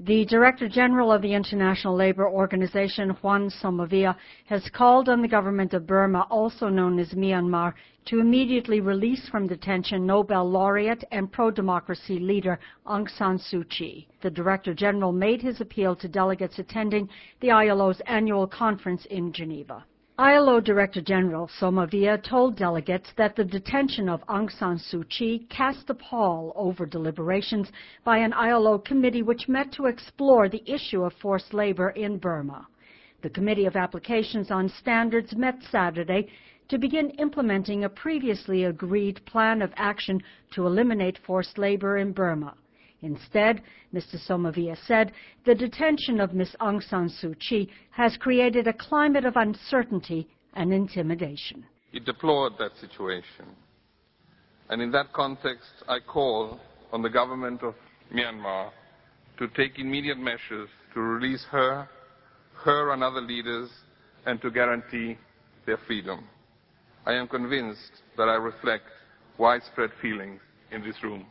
The Director General of the International Labour Organization, Juan Somavia, has called on the government of Burma, also known as Myanmar, to immediately release from detention Nobel laureate and pro-democracy leader Aung San Suu Kyi. The Director General made his appeal to delegates attending the ILO's annual conference in Geneva. ILO Director General Somavia told delegates that the detention of Aung San Suu Kyi cast a pall over deliberations by an ILO committee which met to explore the issue of forced labor in Burma. The Committee of Applications on Standards met Saturday to begin implementing a previously agreed plan of action to eliminate forced labor in Burma. Instead, Mr. Somavia said, the detention of Ms. Aung San Suu Kyi has created a climate of uncertainty and intimidation. He deplored that situation. And in that context, I call on the government of Myanmar to take immediate measures to release her and other leaders, and to guarantee their freedom. I am convinced that I reflect widespread feelings in this room.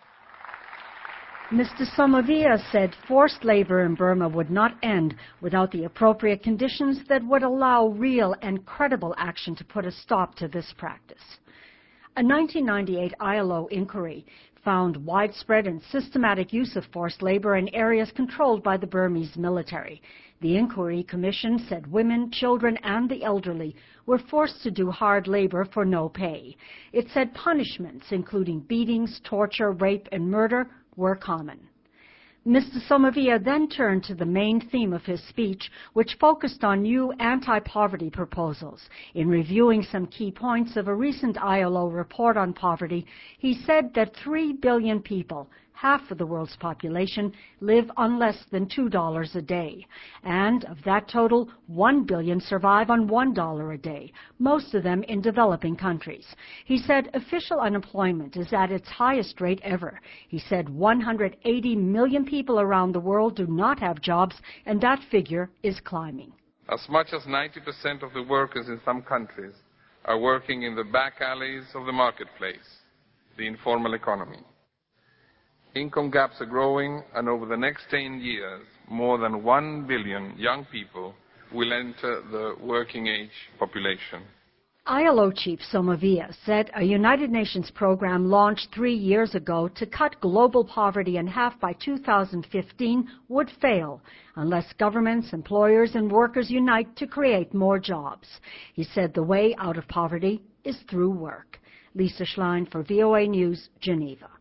Mr. Somavia said forced labor in Burma would not end without the appropriate conditions that would allow real and credible action to put a stop to this practice. A 1998 ILO inquiry found widespread and systematic use of forced labor in areas controlled by the Burmese military. The inquiry commission said women, children, and the elderly were forced to do hard labor for no pay. It said punishments, including beatings, torture, rape, and murder, were common. Mr. Somavia then turned to the main theme of his speech, which focused on new anti-poverty proposals. In reviewing some key points of a recent ILO report on poverty, he said that 3 billion people, half of the world's population, live on less than $2 a day. And of that total, 1 billion survive on $1 a day, most of them in developing countries. He said official unemployment is at its highest rate ever. He said 180 million people around the world do not have jobs, and that figure is climbing. As much as 90% of the workers in some countries are working in the back alleys of the marketplace, the informal economy. Income gaps are growing, and over the next 10 years, more than 1 billion young people will enter the working age population. ILO Chief Somavia said a United Nations program launched 3 years ago to cut global poverty in half by 2015 would fail unless governments, employers, and workers unite to create more jobs. He said the way out of poverty is through work. Lisa Schlein for VOA News, Geneva.